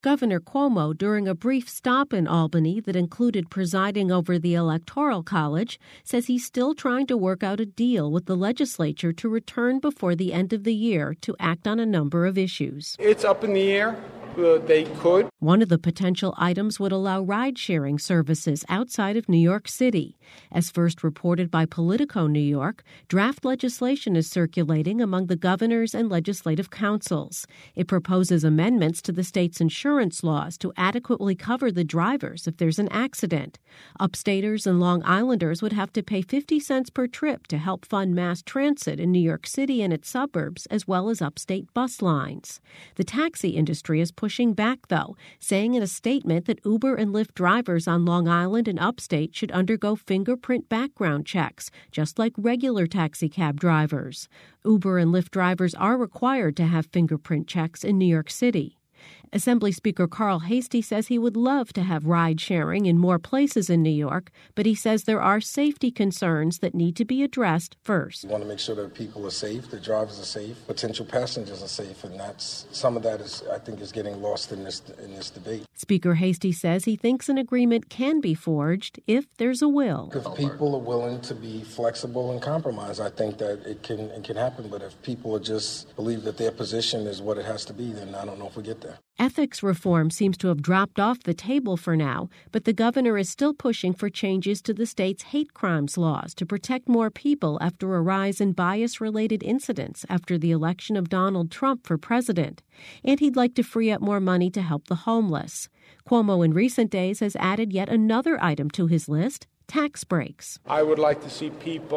Governor Cuomo, during a brief stop in Albany that included presiding over the Electoral College, says he's still trying to work out a deal with the legislature to return before the end of the year to act on a number of issues. It's up in the air. They could. One of the potential items would allow ride-sharing services outside of New York City. As first reported by Politico New York, draft legislation is circulating among the governors and legislative councils. It proposes amendments to the state's insurance laws to adequately cover the drivers if there's an accident. Upstaters and Long Islanders would have to pay 50 cents per trip to help fund mass transit in New York City and its suburbs, as well as upstate bus lines. The taxi industry is pushing back, though, saying in a statement that Uber and Lyft drivers on Long Island and upstate should undergo fingerprint background checks, just like regular taxi cab drivers. Uber and Lyft drivers are required to have fingerprint checks in New York City. Assembly Speaker Carl Heastie says he would love to have ride-sharing in more places in New York, but he says there are safety concerns that need to be addressed first. We want to make sure that people are safe, the drivers are safe, potential passengers are safe, and some of that is, I think, is getting lost in this debate. Speaker Heastie says he thinks an agreement can be forged if there's a will. If people are willing to be flexible and compromise, I think that it can happen. But if people just believe that their position is what it has to be, then I don't know if we get there. Ethics reform seems to have dropped off the table for now, but the governor is still pushing for changes to the state's hate crimes laws to protect more people after a rise in bias-related incidents after the election of Donald Trump for president. And he'd like to free up more money to help the homeless. Cuomo in recent days has added yet another item to his list: tax breaks. I would like to see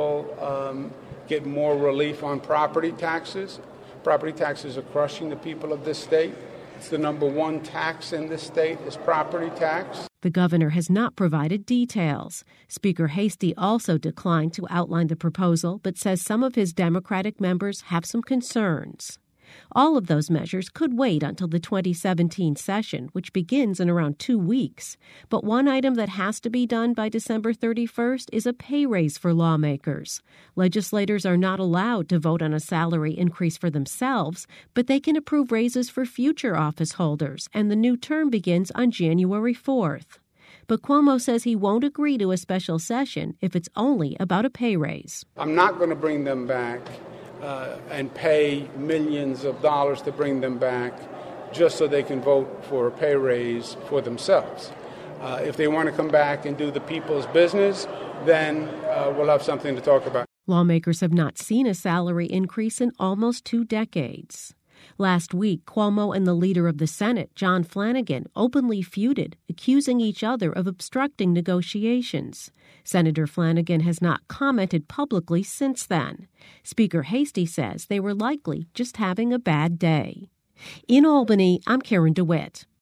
people get more relief on property taxes. Property taxes are crushing the people of this state. It's the number one tax in this state is property tax. The governor has not provided details. Speaker Heastie also declined to outline the proposal, but says some of his Democratic members have some concerns. All of those measures could wait until the 2017 session, which begins in around 2 weeks. But one item that has to be done by December 31st is a pay raise for lawmakers. Legislators are not allowed to vote on a salary increase for themselves, but they can approve raises for future office holders, and the new term begins on January 4th. But Cuomo says he won't agree to a special session if it's only about a pay raise. I'm not going to bring them back and pay millions of dollars to bring them back just so they can vote for a pay raise for themselves. If they want to come back and do the people's business, then we'll have something to talk about. Lawmakers have not seen a salary increase in almost 2 decades. Last week, Cuomo and the leader of the Senate, John Flanagan, openly feuded, accusing each other of obstructing negotiations. Senator Flanagan has not commented publicly since then. Speaker Heastie says they were likely just having a bad day. In Albany, I'm Karen DeWitt.